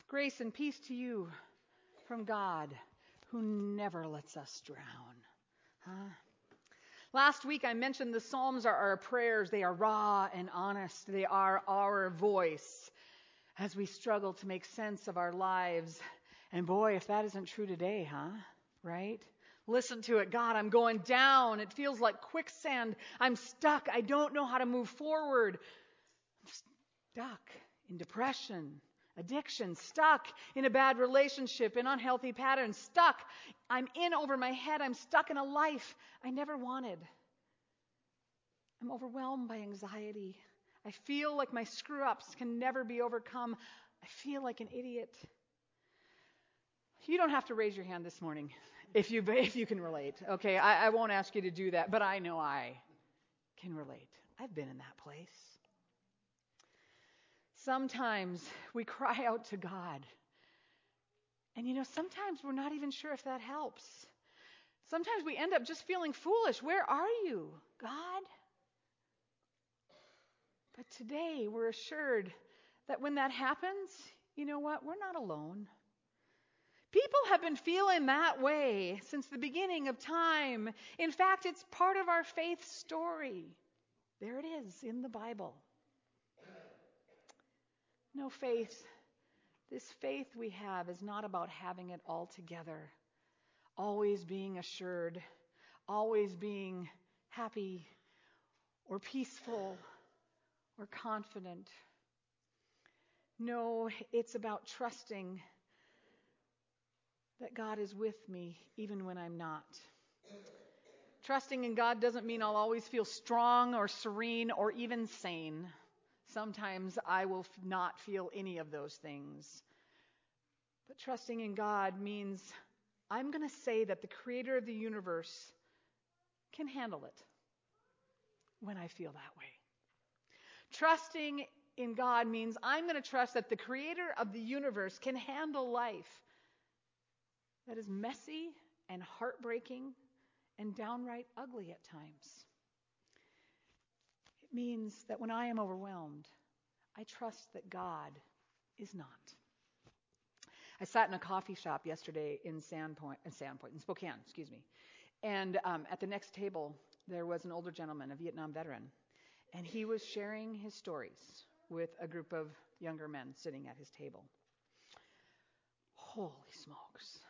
Grace and peace to you from God, who never lets us drown. Last week I mentioned the Psalms are our prayers. They are raw and honest. They are our voice as we struggle to make sense of our lives. And boy, if that isn't true today, right? Listen to it. God, I'm going down. It feels like quicksand. I'm stuck. I don't know how to move forward. I'm stuck in depression, addiction, stuck in a bad relationship, in unhealthy patterns, stuck. I'm in over my head. I'm stuck in a life I never wanted. I'm overwhelmed by anxiety. I feel like my screw-ups can never be overcome. I feel like an idiot. You don't have to raise your hand this morning if you can relate. Okay, I won't ask you to do that, but I know I can relate. I've been in that place. Sometimes we cry out to God. And sometimes we're not even sure if that helps. Sometimes we end up just feeling foolish. Where are you, God? But today we're assured that when that happens, you know what? We're not alone. People have been feeling that way since the beginning of time. In fact, it's part of our faith story. There it is in the Bible. No faith. This faith we have is not about having it all together, always being assured, always being happy or peaceful or confident. No, it's about trusting that God is with me even when I'm not. Trusting in God doesn't mean I'll always feel strong or serene or even sane. Sometimes I will not feel any of those things. But trusting in God means I'm going to say that the creator of the universe can handle it when I feel that way. Trusting in God means I'm going to trust that the creator of the universe can handle life that is messy and heartbreaking and downright ugly at times. It means that when I am overwhelmed, I trust that God is not. I sat in a coffee shop yesterday in Spokane, and at the next table there was an older gentleman, a Vietnam veteran, and he was sharing his stories with a group of younger men sitting at his table. Holy smokes.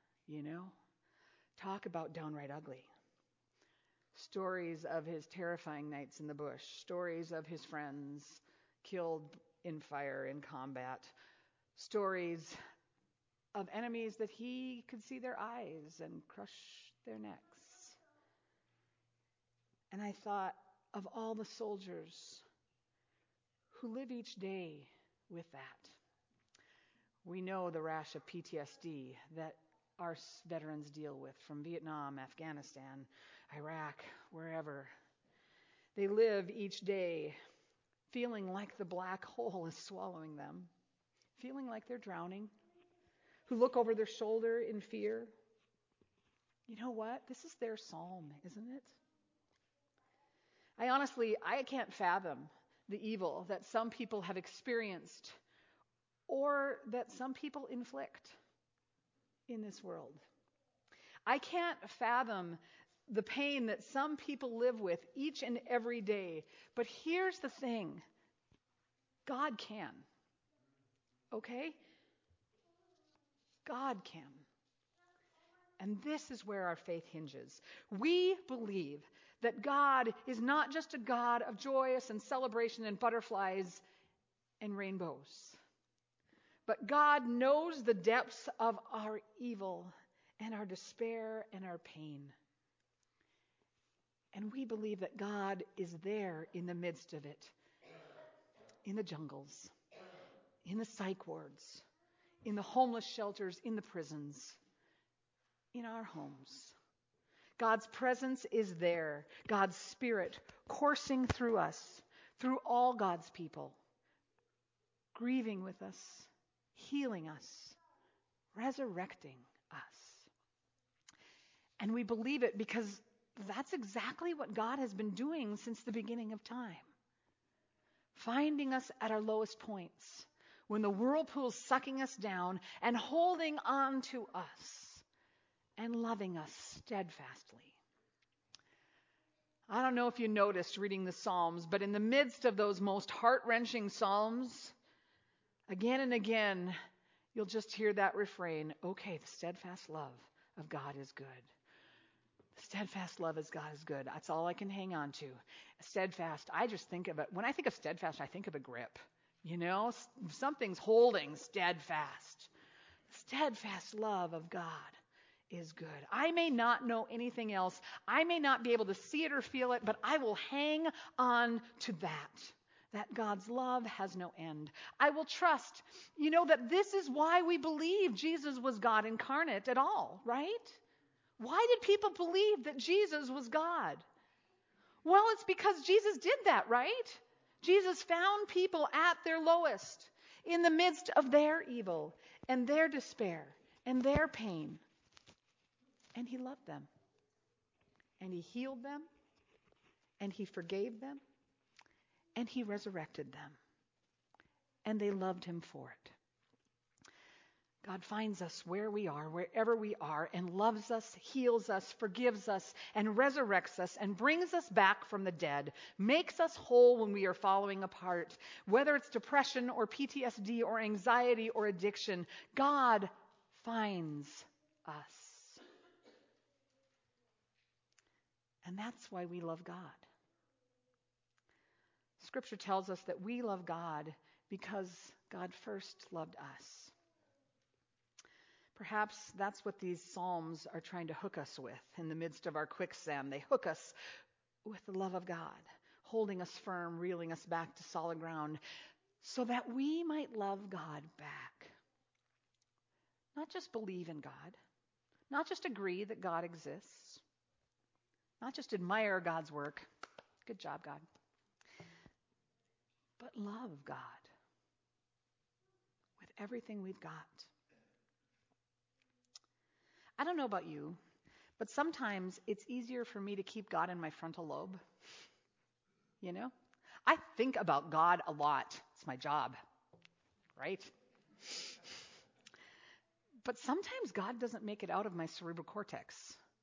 Talk about downright ugly. Stories of his terrifying nights in the bush, stories of his friends killed in fire, in combat, stories of enemies that he could see their eyes and crush their necks. And I thought of all the soldiers who live each day with that. We know the rash of PTSD that our veterans deal with from Vietnam, Afghanistan, Iraq, wherever. They live each day feeling like the black hole is swallowing them, feeling like they're drowning, who look over their shoulder in fear. You know what? This is their psalm, isn't it? I can't fathom the evil that some people have experienced or that some people inflict in this world. I can't fathom the pain that some people live with each and every day. But here's the thing. God can. Okay? God can. And this is where our faith hinges. We believe that God is not just a God of joyous and celebration and butterflies and rainbows. But God knows the depths of our evil and our despair and our pain. And we believe that God is there in the midst of it. In the jungles, in the psych wards, in the homeless shelters, in the prisons, in our homes. God's presence is there. God's Spirit coursing through us, through all God's people, grieving with us, healing us, resurrecting us. And we believe it because that's exactly what God has been doing since the beginning of time. Finding us at our lowest points, when the whirlpool's sucking us down and holding on to us and loving us steadfastly. I don't know if you noticed reading the Psalms, but in the midst of those most heart-wrenching Psalms, again and again, you'll just hear that refrain, okay, the steadfast love of God is good. The steadfast love of God is good. That's all I can hang on to. Steadfast, I just think of it. When I think of steadfast, I think of a grip. You know, something's holding steadfast. Steadfast love of God is good. I may not know anything else. I may not be able to see it or feel it, but I will hang on to that God's love has no end. I will trust, that this is why we believe Jesus was God incarnate at all, right? Why did people believe that Jesus was God? Well, it's because Jesus did that, right? Jesus found people at their lowest, in the midst of their evil and their despair and their pain. And he loved them. And he healed them. And he forgave them. And he resurrected them. And they loved him for it. God finds us where we are, wherever we are, and loves us, heals us, forgives us, and resurrects us, and brings us back from the dead, makes us whole when we are falling apart. Whether it's depression or PTSD or anxiety or addiction, God finds us. And that's why we love God. Scripture tells us that we love God because God first loved us. Perhaps that's what these Psalms are trying to hook us with in the midst of our quicksand. They hook us with the love of God, holding us firm, reeling us back to solid ground, so that we might love God back. Not just believe in God, not just agree that God exists, not just admire God's work. Good job, God. But love God with everything we've got. I don't know about you, but sometimes it's easier for me to keep God in my frontal lobe. I think about God a lot. It's my job, right? But sometimes God doesn't make it out of my cerebral cortex.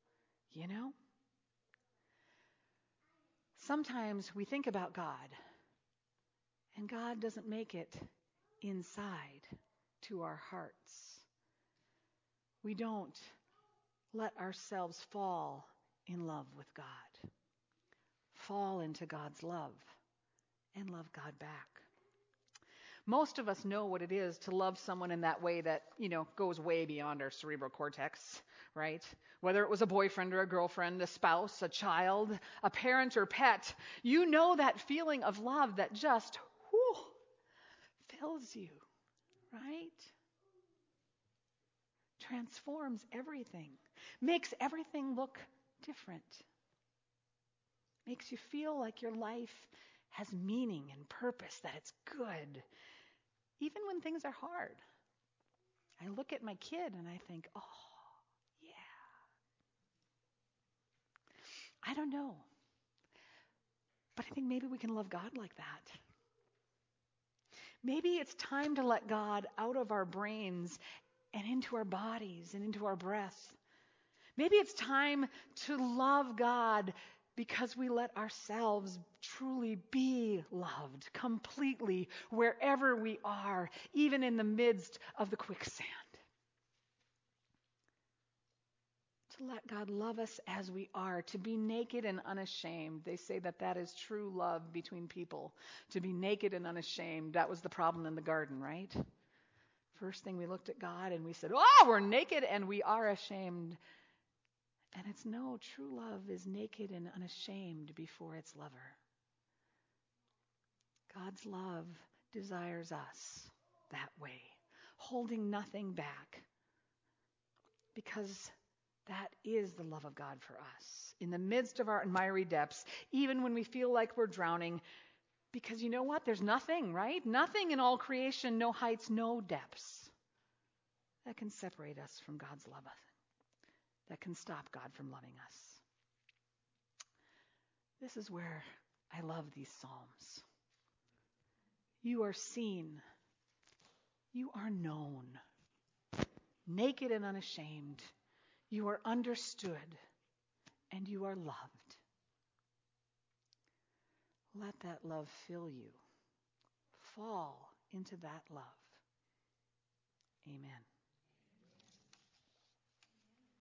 Sometimes we think about God, and God doesn't make it inside to our hearts. We don't let ourselves fall in love with God. Fall into God's love and love God back. Most of us know what it is to love someone in that way that, goes way beyond our cerebral cortex, right? Whether it was a boyfriend or a girlfriend, a spouse, a child, a parent or pet, you know that feeling of love that just fills you, right? Transforms everything, makes everything look different, makes you feel like your life has meaning and purpose, that it's good, even when things are hard. I look at my kid and I think, oh, yeah. I don't know, but I think maybe we can love God like that. Maybe it's time to let God out of our brains and into our bodies and into our breath. Maybe it's time to love God because we let ourselves truly be loved completely wherever we are, even in the midst of the quicksand. To let God love us as we are, to be naked and unashamed. They say that is true love between people, to be naked and unashamed. That was the problem in the garden, right? First thing, we looked at God and we said, we're naked and we are ashamed. And it's no, true love is naked and unashamed before its lover. God's love desires us that way, holding nothing back, because that is the love of God for us. In the midst of our miry depths, even when we feel like we're drowning, because you know what? There's nothing, right? Nothing in all creation, no heights, no depths, that can separate us from God's love, that can stop God from loving us. This is where I love these Psalms. You are seen You are known, naked and unashamed. You are understood, and you are loved. Let that love fill you. Fall into that love. Amen.